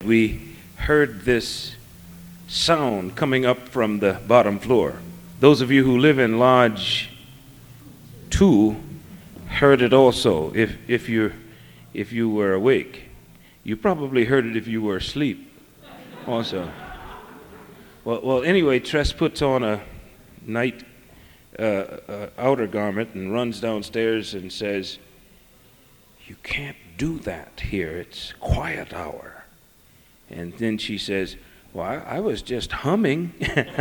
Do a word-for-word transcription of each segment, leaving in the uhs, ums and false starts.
we heard this sound coming up from the bottom floor. Those of you who live in Lodge two heard it also, if, if, you if you were awake. You probably heard it if you were asleep also. Well, well anyway, Tress puts on a night uh, uh, outer garment and runs downstairs and says, "You can't do that here. It's quiet hour." And then she says, "Well, I, I was just humming."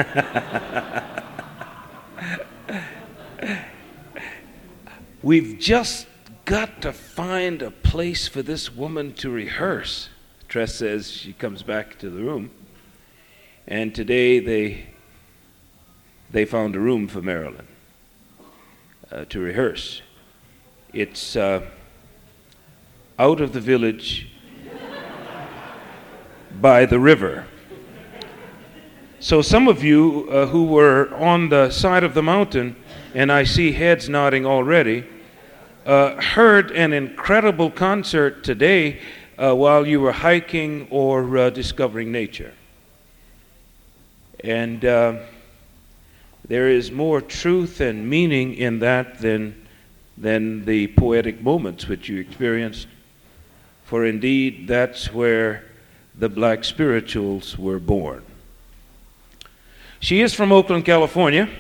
We've just got to find a place for this woman to rehearse. Tress says she comes back to the room. And today they they found a room for Marilyn uh, to rehearse. It's uh, out of the village by the river. So some of you uh, who were on the side of the mountain, and I see heads nodding already, uh, heard an incredible concert today uh, while you were hiking or uh, discovering nature. And uh, there is more truth and meaning in that than, than the poetic moments which you experienced. For indeed, that's where the black spirituals were born. She is from Oakland, California.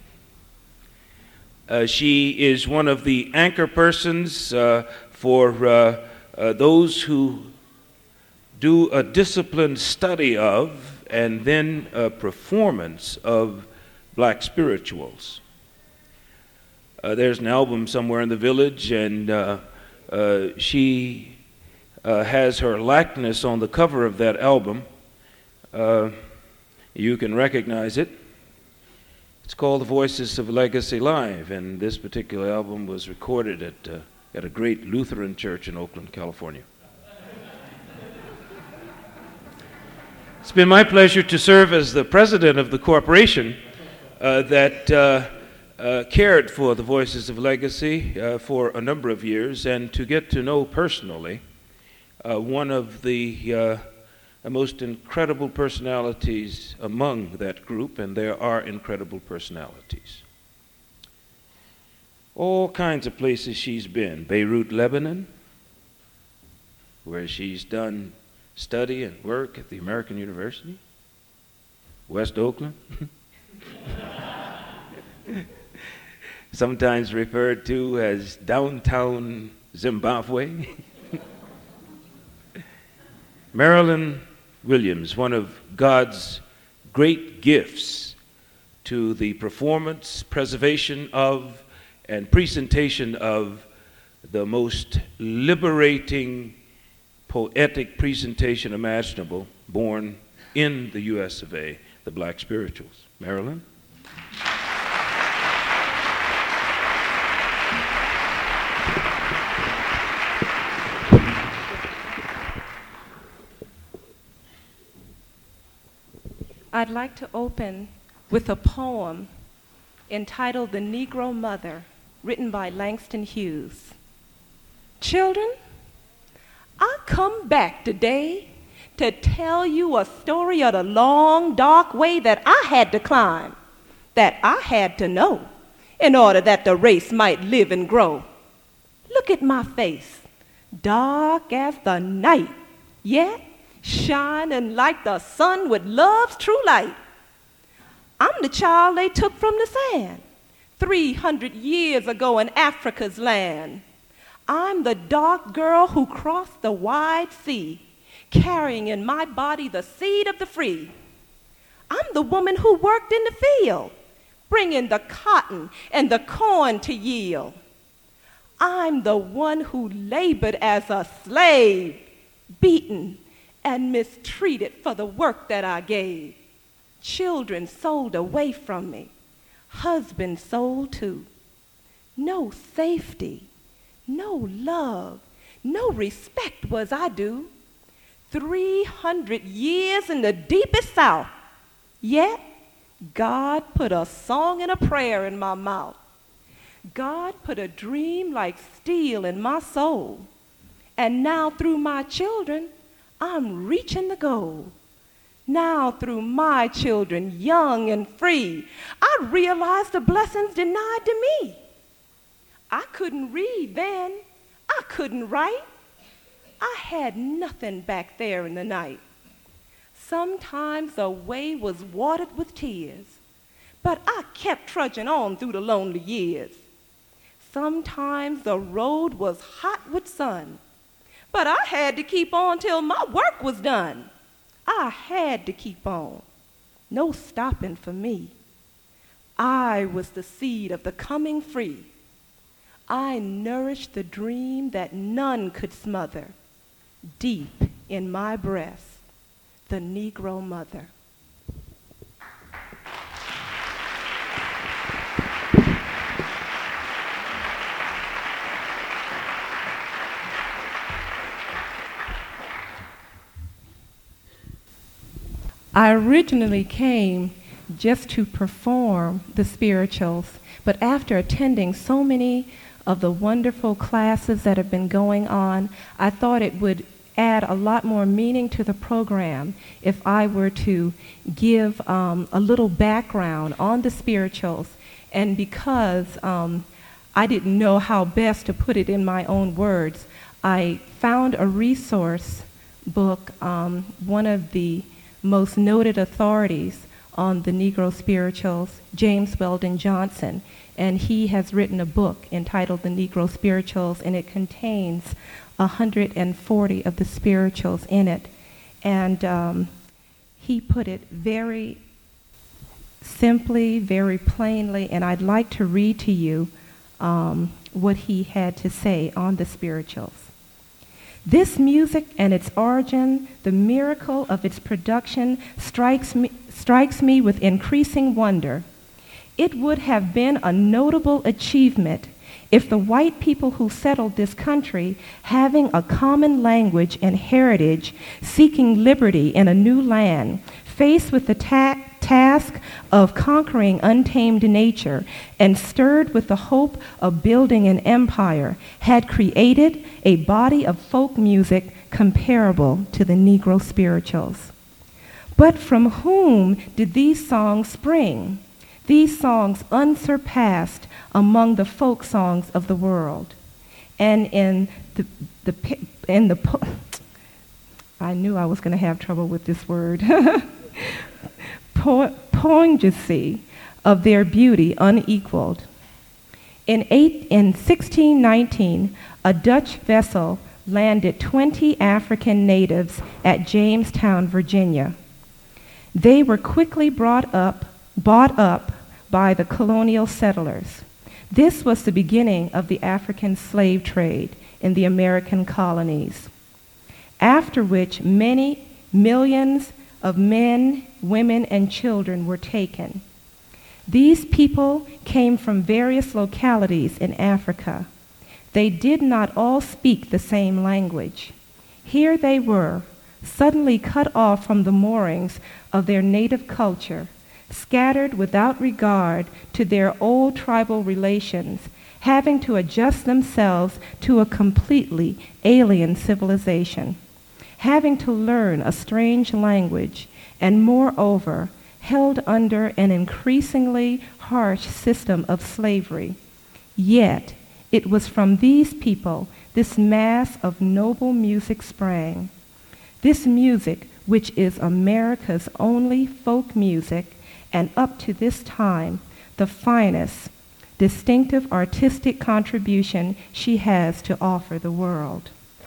Uh, she is one of the anchor persons uh, for uh, uh, those who do a disciplined study of and then a performance of black spirituals. Uh, there's an album somewhere in the village, and uh, uh, she uh, has her likeness on the cover of that album. Uh, you can recognize it. It's called The Voices of Legacy Live, and this particular album was recorded at, uh, at a great Lutheran church in Oakland, California. It's been my pleasure to serve as the president of the corporation uh, that uh, uh, cared for the Voices of Legacy uh, for a number of years, and to get to know personally uh, one of the uh, most incredible personalities among that group, and there are incredible personalities. All kinds of places she's been. Beirut, Lebanon, where she's done study and work at the American University. West Oakland, sometimes referred to as downtown Zimbabwe. Marilyn Williams, one of God's great gifts to the performance, preservation of, and presentation of the most liberating poetic presentation imaginable, born in the U S of A, the Black Spirituals. Marilyn? I'd like to open with a poem entitled The Negro Mother, written by Langston Hughes. Children, I come back today to tell you a story of the long, dark way that I had to climb, that I had to know, in order that the race might live and grow. Look at my face, dark as the night, yet shining like the sun with love's true light. I'm the child they took from the sand three hundred years ago in Africa's land. I'm the dark girl who crossed the wide sea, carrying in my body the seed of the free. I'm the woman who worked in the field, bringing the cotton and the corn to yield. I'm the one who labored as a slave, beaten and mistreated for the work that I gave. Children sold away from me, husbands sold too. No safety, no love, no respect was I due. Three hundred years in the deepest South, yet God put a song and a prayer in my mouth. God put a dream like steel in my soul. And now through my children, I'm reaching the goal. Now through my children, young and free, I realize the blessings denied to me. I couldn't read then. I couldn't write. I had nothing back there in the night. Sometimes the way was watered with tears, but I kept trudging on through the lonely years. Sometimes the road was hot with sun, but I had to keep on till my work was done. I had to keep on. No stopping for me. I was the seed of the coming free. I nourished the dream that none could smother. Deep in my breast, the Negro mother. I originally came just to perform the spirituals, but after attending so many of the wonderful classes that have been going on, I thought it would add a lot more meaning to the program if I were to give um, a little background on the spirituals. And because um, I didn't know how best to put it in my own words, I found a resource book, um, one of the most noted authorities on the Negro spirituals, James Weldon Johnson, and he has written a book entitled The Negro Spirituals, and it contains one hundred forty of the spirituals in it. And um, he put it very simply, very plainly, and I'd like to read to you um, what he had to say on the spirituals. This music and its origin, the miracle of its production, strikes me, strikes me with increasing wonder. It would have been a notable achievement if the white people who settled this country, having a common language and heritage, seeking liberty in a new land, faced with the ta- task of conquering untamed nature and stirred with the hope of building an empire, had created a body of folk music comparable to the Negro spirituals. But from whom did these songs spring? These songs unsurpassed among the folk songs of the world. And in the, the in the po- I knew I was going to have trouble with this word. po- poignancy of their beauty unequaled. In, eight, in sixteen nineteen, a Dutch vessel landed twenty African natives at Jamestown, Virginia. They were quickly brought up, bought up by the colonial settlers. This was the beginning of the African slave trade in the American colonies, after which many millions of men, women, and children were taken. These people came from various localities in Africa. They did not all speak the same language. Here they were, suddenly cut off from the moorings of their native culture, scattered without regard to their old tribal relations, having to adjust themselves to a completely alien civilization, having to learn a strange language, and moreover, held under an increasingly harsh system of slavery. Yet, it was from these people this mass of noble music sprang. This music, which is America's only folk music, and up to this time, the finest, distinctive artistic contribution she has to offer the world.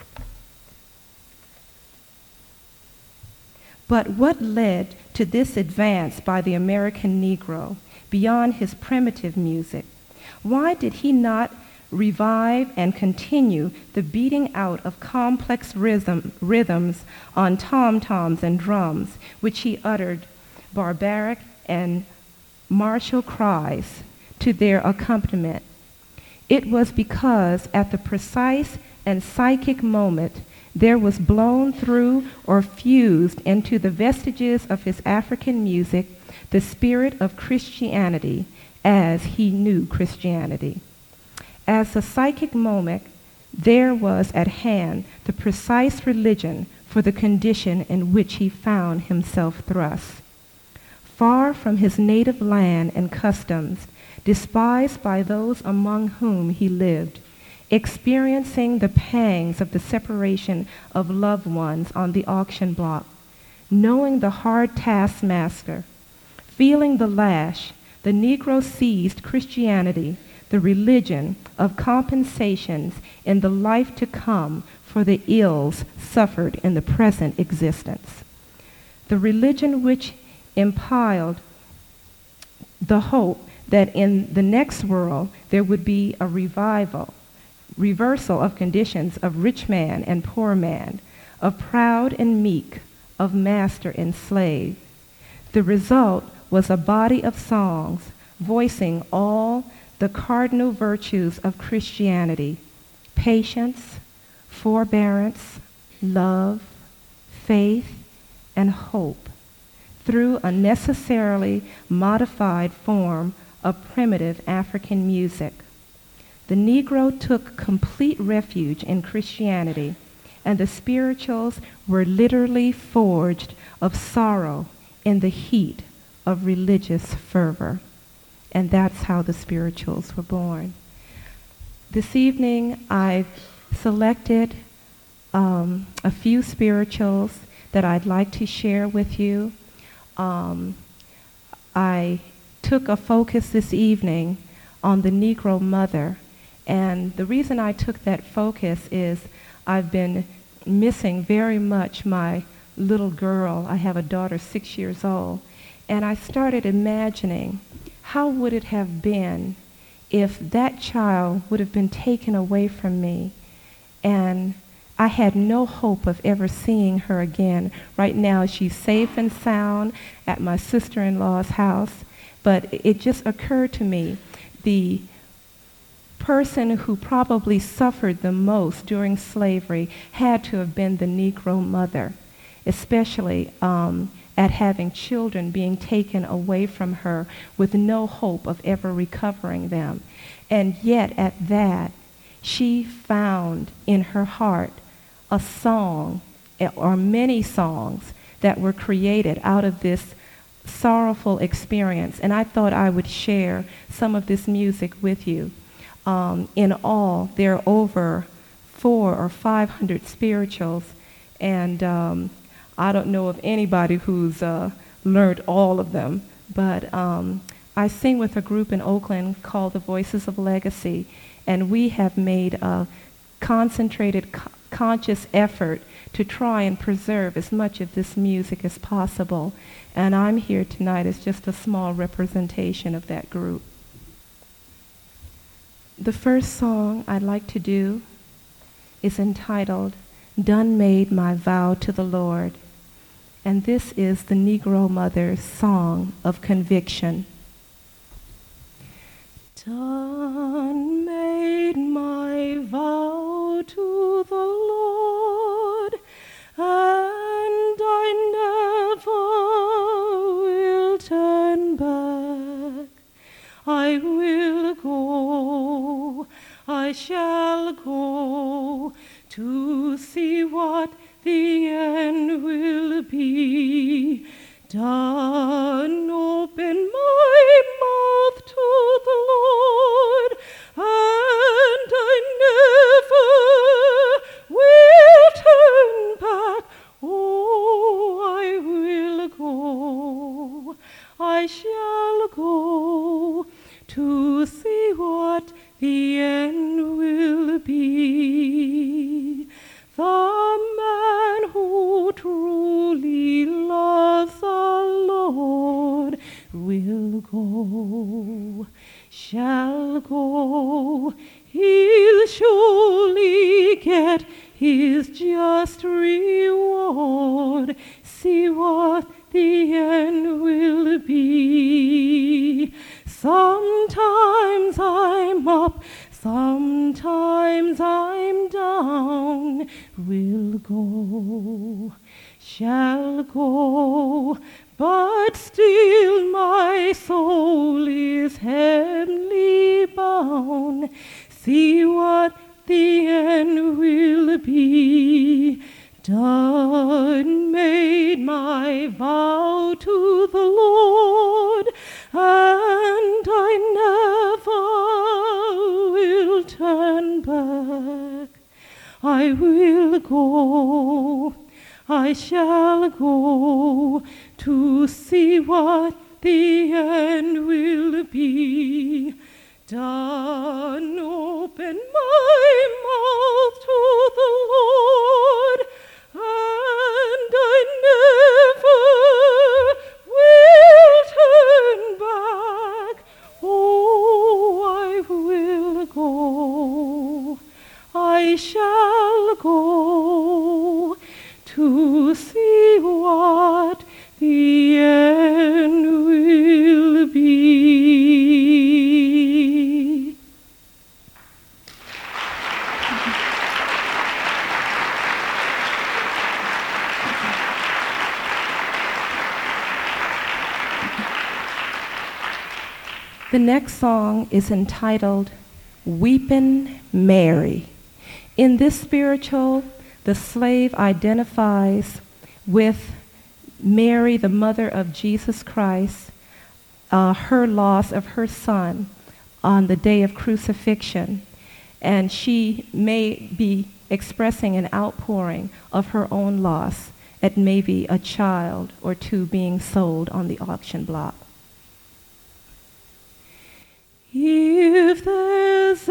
But what led to this advance by the American Negro beyond his primitive music? Why did he not revive and continue the beating out of complex rhythm, rhythms on tom-toms and drums, which he uttered barbaric and martial cries to their accompaniment? It was because at the precise and psychic moment there was blown through or fused into the vestiges of his African music the spirit of Christianity as he knew Christianity. As the psychic moment, there was at hand the precise religion for the condition in which he found himself thrust. Far from his native land and customs, despised by those among whom he lived, experiencing the pangs of the separation of loved ones on the auction block, knowing the hard taskmaster, feeling the lash, the Negro seized Christianity, the religion of compensations in the life to come for the ills suffered in the present existence. The religion which impiled the hope that in the next world there would be a revival, reversal of conditions of rich man and poor man, of proud and meek, of master and slave. The result was a body of songs voicing all the cardinal virtues of Christianity: patience, forbearance, love, faith, and hope, through a necessarily modified form of primitive African music. The Negro took complete refuge in Christianity, and the spirituals were literally forged of sorrow in the heat of religious fervor. And that's how the spirituals were born. This evening, I've selected um, a few spirituals that I'd like to share with you. Um, I took a focus this evening on the Negro mother, and the reason I took that focus is I've been missing very much my little girl. I have a daughter six years old, and I started imagining how would it have been if that child would have been taken away from me and I had no hope of ever seeing her again. Right now she's safe and sound at my sister-in-law's house, but it just occurred to me the person who probably suffered the most during slavery had to have been the Negro mother, especially um, at having children being taken away from her with no hope of ever recovering them. And yet at that, she found in her heart a song, or many songs, that were created out of this sorrowful experience. And I thought I would share some of this music with you. Um, in all, there are over four or five hundred spirituals, and um, I don't know of anybody who's uh, learned all of them, but um, I sing with a group in Oakland called the Voices of Legacy, and we have made a concentrated, co- conscious effort to try and preserve as much of this music as possible, and I'm here tonight as just a small representation of that group. The first song I'd like to do is entitled, "Done Made My Vow to the Lord." And this is the Negro mother's song of conviction. Done made my vow to the Lord, and I never will turn back. I will go, I shall go, to see what the end will be. Done open my mouth to the Lord, and I never will turn back. Oh, I will go, I shall go, to see what the end will be. The man who truly loves the Lord will go, shall go. He'll surely get his just reward. See what the end will be. Sometimes I'm up, sometimes I'm down. Will go, shall go, but still my soul is heavenly bound. See what the end will be. done made my vow to the Lord, and I never will turn back. I will go, I shall go to see what the end will be. Done open my mouth to the Lord, and I never will turn back. Oh, I will go, I shall go to see what the end will be. The next song is entitled Weepin' Mary. In this spiritual, the slave identifies with Mary, the mother of Jesus Christ, uh, her loss of her son on the day of crucifixion. And she may be expressing an outpouring of her own loss at maybe a child or two being sold on the auction block. If there's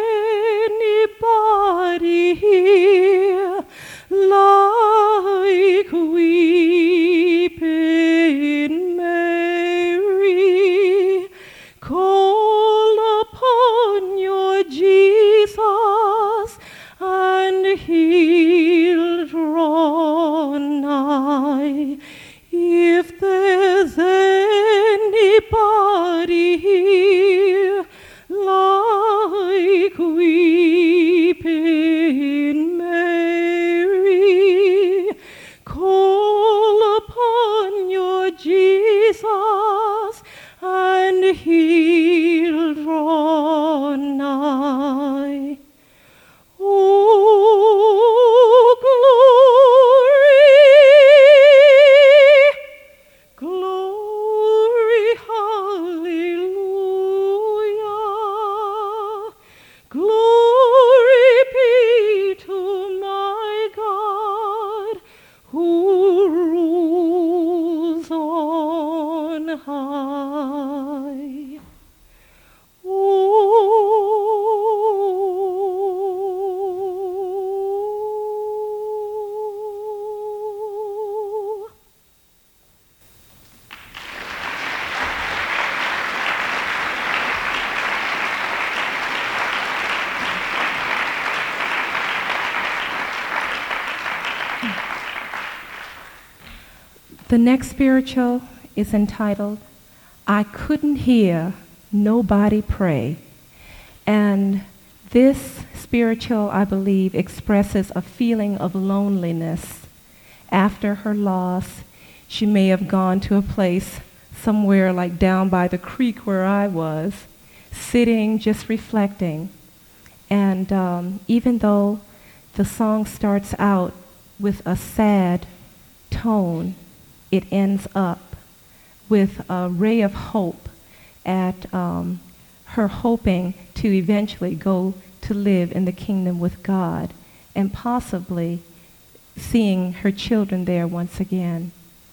anybody here like weeping Mary, call upon your Jesus, and he'll draw nigh. If there's anybody here like weeping Mary, call upon your Jesus, and he'll draw nigh. Oh, glory, glory, hallelujah. Glory be to my God, who rules on high. Oh, the next spiritual is entitled, I Couldn't Hear Nobody Pray. And this spiritual, I believe, expresses a feeling of loneliness. After her loss, she may have gone to a place somewhere like down by the creek where I was, sitting, just reflecting. And um, even though the song starts out with a sad tone, it ends up with a ray of hope at um, her hoping to eventually go to live in the kingdom with God and possibly seeing her children there once again.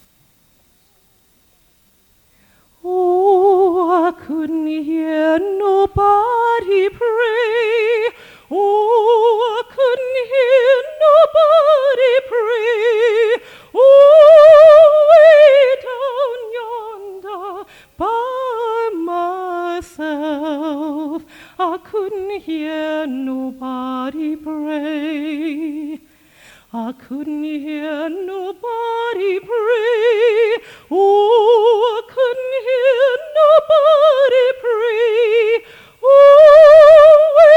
Oh, I couldn't hear nobody pray. Oh, I couldn't hear nobody pray. Oh, way down yonder by myself, I couldn't hear nobody pray. I couldn't hear nobody pray. Oh, I couldn't hear nobody pray. Oh,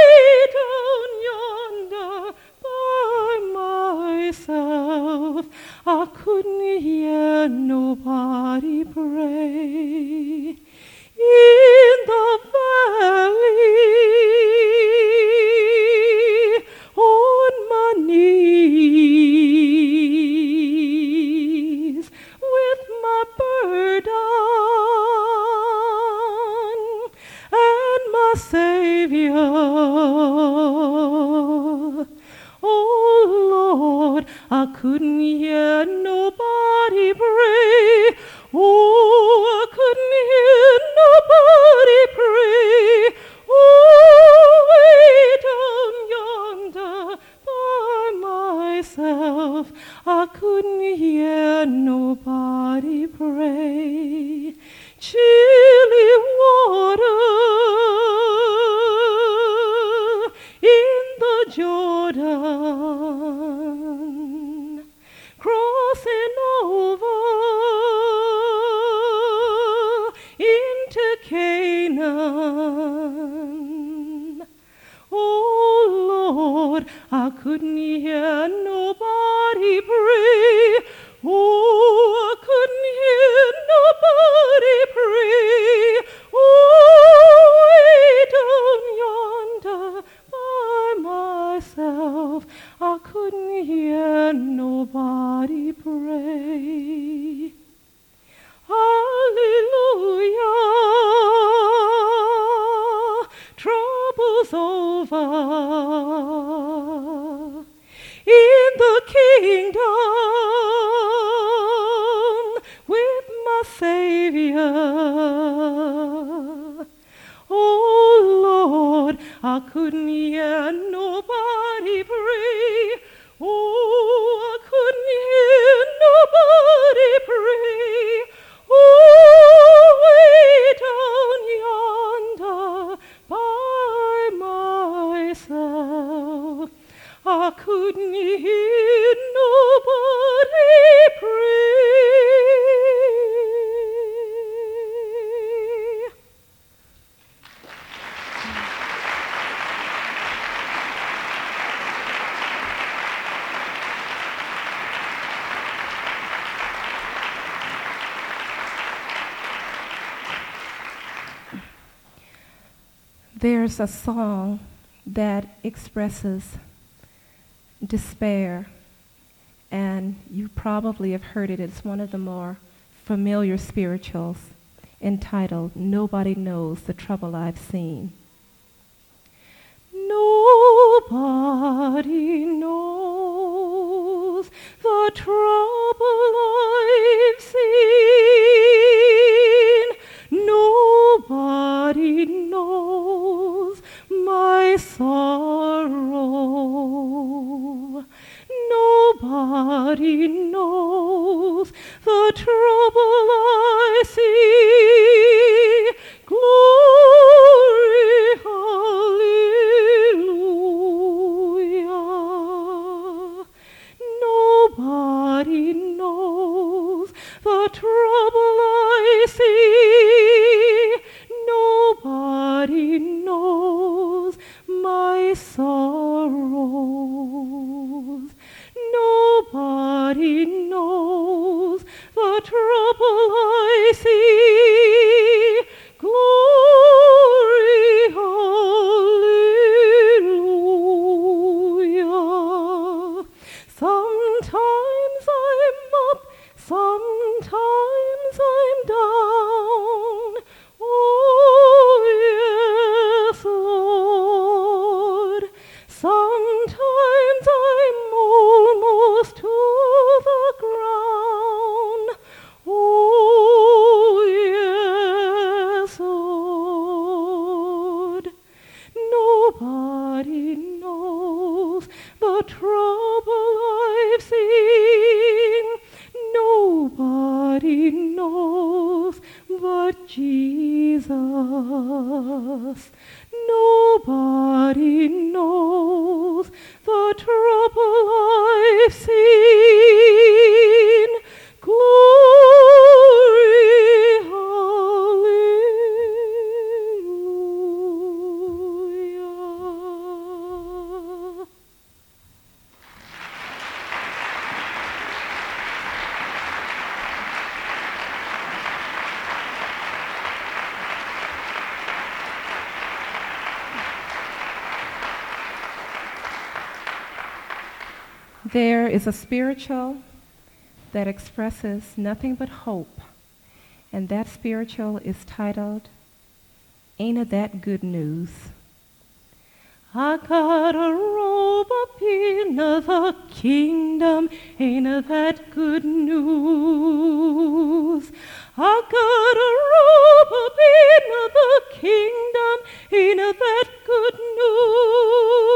way down yonder by myself, I couldn't hear nobody pray. In the valley, on my knees, pray. Chilly water in the Jordan, crossing over into Canaan. Oh Lord, I couldn't hear nobody pray. Oh, I couldn't hear nobody pray. Oh, way down yonder by myself, I couldn't hear nobody pray. Hallelujah, trouble's over in the kingdom with my Savior. Oh Lord, I couldn't hear nobody pray. Oh, I couldn't hear nobody pray. Oh, way down yonder by myself, I couldn't hear nobody pray. There's a song that expresses despair, and you probably have heard it. It's one of the more familiar spirituals, entitled "Nobody Knows the Trouble I've Seen." Nobody knows the trouble I've seen. Nobody knows my sorrow. Nobody knows the trouble I see. Glory, hallelujah. Nobody knows the trouble I see. Nobody knows my sorrows. Nobody knows the trouble I see. Glory, hallelujah. Sometimes I'm up, sometimes I'm down. Oh, yes, Lord. Sometimes I'm almost to the ground. Oh, yes, Lord. Nobody knows the trouble I've seen. Nobody knows but Jesus. Nobody knows the trouble I've seen. Glory, hallelujah. There is a spiritual that expresses nothing but hope, and that spiritual is titled, "Ain't It That Good News?" I got a robe up in the kingdom, ain't it that good news? I got a robe up in the kingdom, ain't it that good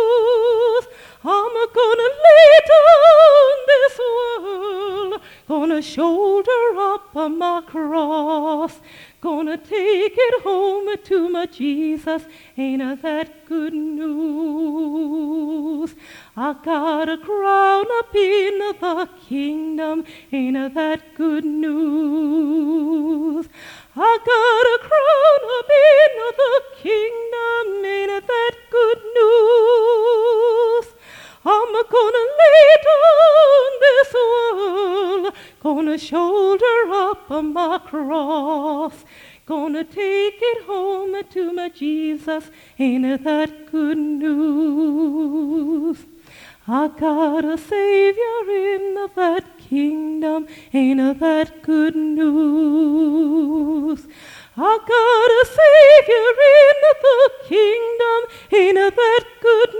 news? I'm gonna lay down this world, gonna gonna shoulder up on my cross, gonna take it home to my Jesus. Ain't that good news? I got a crown up in the kingdom. Ain't that good news? I got a crown up in the kingdom. Ain't that good news? I'm gonna lay down this world, gonna shoulder up my cross, gonna take it home to my Jesus. Ain't that good news? I got a Savior in that kingdom. Ain't that good news? I got a Savior in the kingdom. Ain't that good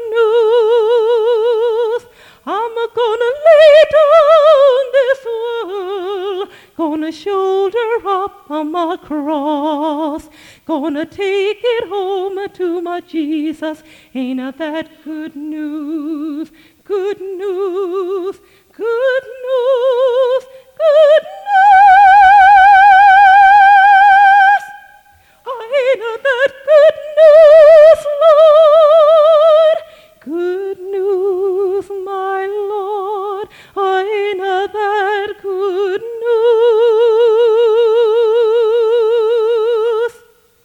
news? I'm gonna lay down this world, gonna shoulder up my cross, gonna take it home to my Jesus. Ain't that good news? Good news, good news, good news. Ain't that good news, Lord? Good news, my Lord. Ain't that good news?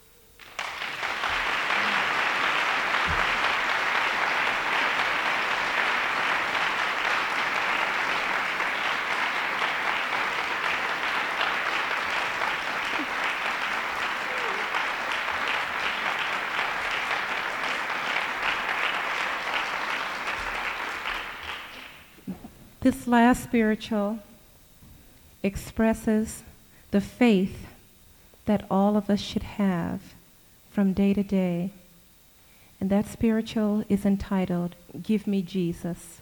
This last spiritual expresses the faith that all of us should have from day to day. And that spiritual is entitled, Give Me Jesus.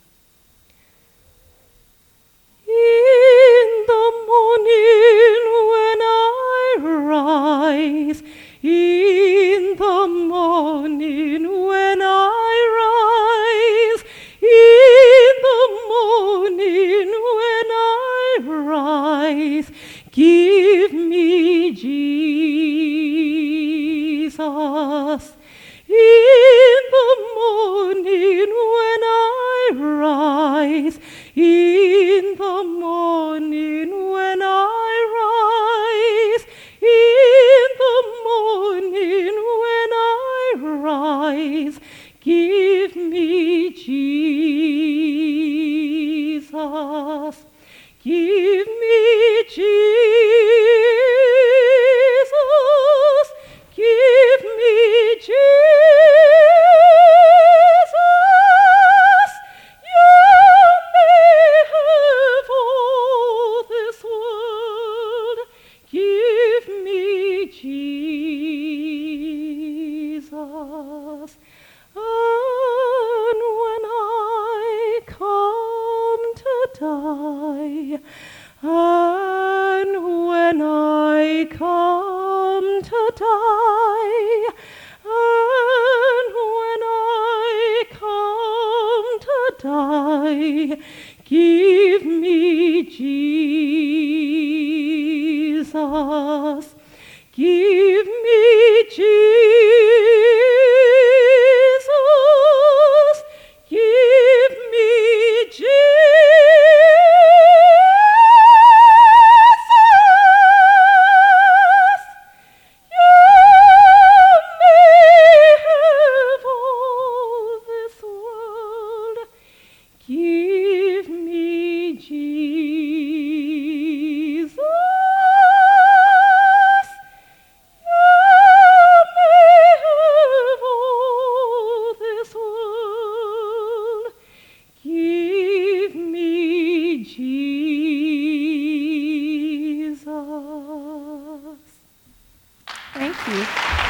In the morning when I rise, in the morning when I rise, in the morning when I rise, give me Jesus. In the morning when I rise, in the morning when I rise, in the morning when I rise, give me Jesus. Give me Jesus. Give me Jesus. You may have all this world. Give me Jesus. And when I come to die, and when I come to die, and when I come to die, give me Jesus. Give me Jesus. Give me Jesus. You may have all this world. Give me Jesus. You may have all this world. Give me Jesus. Thank you.